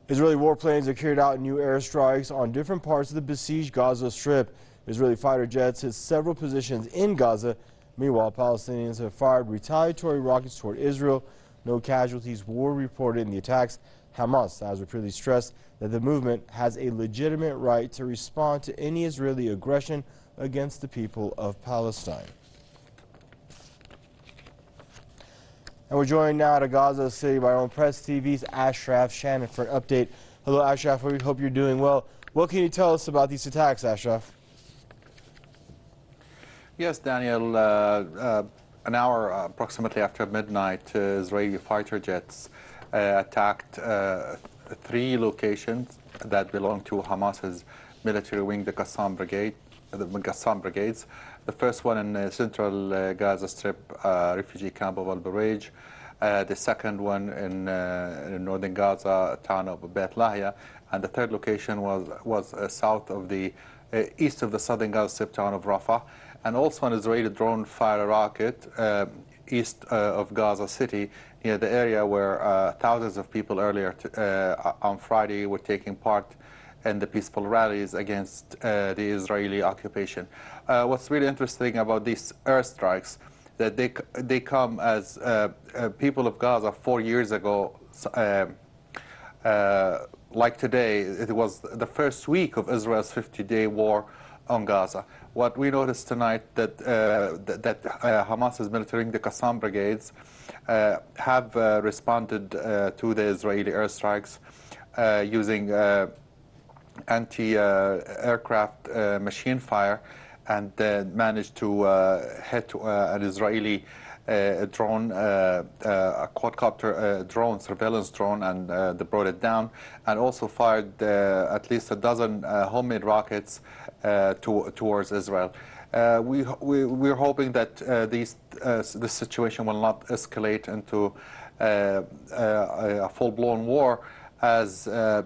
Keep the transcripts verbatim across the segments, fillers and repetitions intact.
Israeli warplanes have carried out new airstrikes on different parts of the besieged Gaza Strip. Israeli fighter jets hit several positions in Gaza. Meanwhile, Palestinians have fired retaliatory rockets toward Israel. No casualties were reported in the attacks. Hamas has repeatedly stressed that the movement has a legitimate right to respond to any Israeli aggression against the people of Palestine. And we're joined now to Gaza City by our own Press T V's Ashraf Shannon for an update. Hello, Ashraf. We hope you're doing well. What can you tell us about these attacks, Ashraf? Yes, Daniel. Uh, uh, an hour uh, approximately after midnight, uh, Israeli fighter jets uh, attacked uh, three locations that belong to Hamas's military wing, the Qassam Brigade, the Qassam Brigades. The first one in the central uh, Gaza Strip uh, refugee camp of Al Bureij. Uh, the second one in, uh, in northern Gaza, town of Beit Lahia, and the third location was was uh, south of the uh, east of the southern Gaza Strip town of Rafah, and also an Israeli drone fired a rocket uh, east uh, of Gaza City, near the area where uh, thousands of people earlier to, uh, on Friday were taking part in the peaceful rallies against uh, the Israeli occupation. Uh, what's really interesting about these airstrikes, that they they come as uh, uh, people of Gaza four years ago, uh, uh, like today, it was the first week of Israel's fifty-day war on Gaza. What we noticed tonight that uh, that, that uh, Hamas's military, the Qassam brigades, uh, have uh, responded uh, to the Israeli airstrikes uh, using uh, anti-aircraft uh, uh, machine fire, and uh, managed to uh, hit uh, an Israeli uh, drone, uh, uh, a quadcopter uh, drone, surveillance drone, and uh, they brought it down, and also fired uh, at least a dozen uh, homemade rockets uh, to, towards Israel. Uh, we, we, we're hoping that uh, these, uh, this situation will not escalate into uh, uh, a full-blown war, as uh,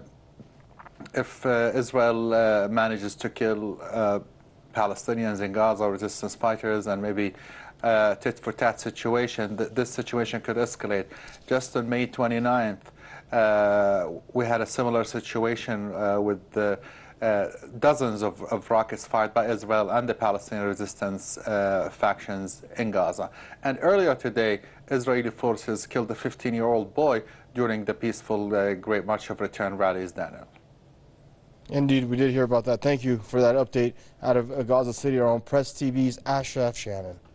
if uh, Israel uh, manages to kill uh, Palestinians in Gaza, resistance fighters, and maybe uh, tit-for-tat situation, th this situation could escalate. Just on May twenty-ninth, uh, we had a similar situation uh, with the, uh, dozens of, of rockets fired by Israel and the Palestinian resistance uh, factions in Gaza. And earlier today, Israeli forces killed a fifteen-year-old boy during the peaceful uh, Great March of Return rallies, Daniel. Indeed, we did hear about that. Thank you for that update out of Gaza City, our own Press T V's Ashraf Shannon.